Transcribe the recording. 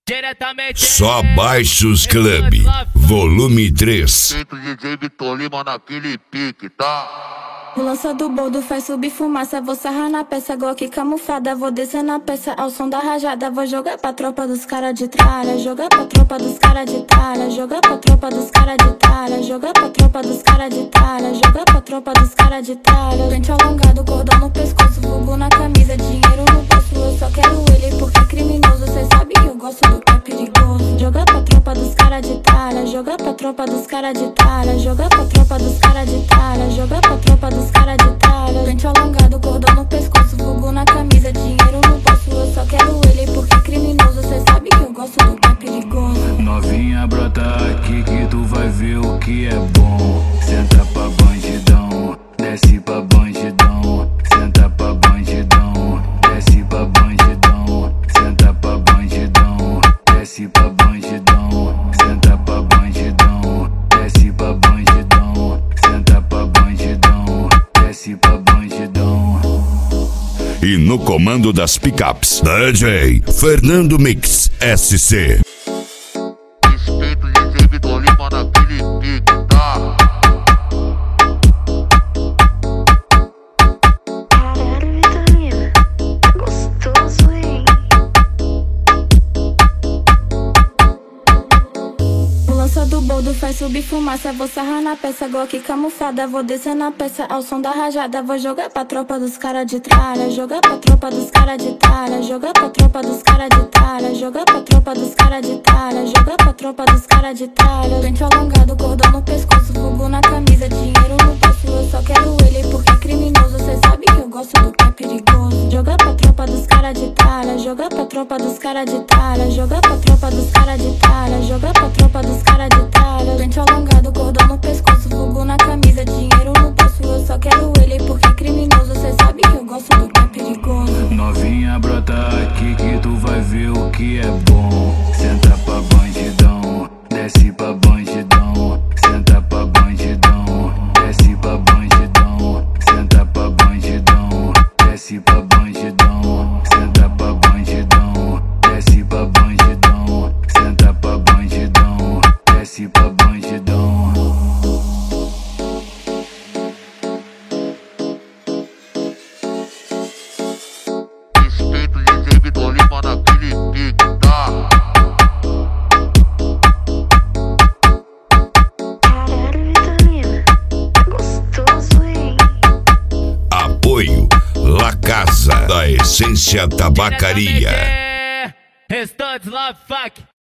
Diretamente Só Baixos Club, volume 3. DJ Vitor Lima naquele pique, tá? O lança do boldo faz subir fumaça. Vou sarrar na peça, Glock camuflada. Vou descer na peça ao som da rajada. Vou jogar pra tropa dos cara de tralha. Jogar pra tropa dos cara de tralha. Jogar pra tropa dos cara de tralha. Jogar pra tropa dos cara de tralha. Jogar pra tropa dos cara de tralha. Pente alongado, cordão no pescoço, vulgo na camisa, dinheiro no bolso. Eu só quero ele porque é criminoso. Cê sabe que eu gosto do que é perigoso. Jogar pra tropa dos cara de tralha. Jogar pra tropa dos cara de tralha. Jogar pra tropa dos cara de tralha. Jogar pra tropa dos cara de tralha. Pente alongado, cordão no pescoço, vulgo na camisa, dinheiro no bolso. Eu só quero ele porque é criminoso. Cê sabe que eu gosto do que é perigoso. Novinha, brota aqui que tu vai ver o que é bom. Senta pra bandidão, desce pra bandidão. Senta pra bandidão, desce pra bandidão. Senta pra bandidão, desce pra bandidão. Senta pra bandidão, desce pra bandidão. Senta pra bandidão, desce pra bandidão. E no comando das picapes, DJ Fernando Mix SC. Respeito DJ Vitor Lima naquele pique, tá? Caralho, Vitamina, gostoso, hein? O lança do boldo faz subir fumaça. Vou sarrar na peça, Glock camuflada. Vou descer na peça ao som da rajada. Vou jogar pra tropa dos cara de tralha. Jogar pra tropa dos cara de tralha. Jogar pra tropa dos cara de tralha. Jogar pra tropa dos cara de tralha. Jogar pra tropa dos cara de tralha. Pente alongado, cordão no pescoço, vulgo na camisa, dinheiro no bolso. Eu só quero ele porque é criminoso. Cê sabe que eu gosto do que é perigoso. Jogar pra tropa dos cara de tralha. Jogar pra tropa dos cara de tralha. Jogar pra tropa dos cara de tralha. Jogar pra tropa dos cara de tralha. Pente alongado, cordão no pescoço, vulgo na camisa, dinheiro no bolso. Eu só quero ele porque é criminoso. Cê sabe que eu gosto do que é perigoso. Novinha, brota aqui que tu vai ver o que é bom. Senta pra bandidão, desce pra bandidão. Senta pra bandidão, desce pra bandidão. Senta pra bandidão, desce pra bandidão. Senta pra bandidão, desce pra bandidão. Senta pra bandidão, desce pra bandidão. Respeito DJ Vitor Lima naquele pique, tá? Caralho, Vitamina, gostoso, hein? Apoio La Casa da Essência Tabacaria. diretamente Restantes Love Fuck.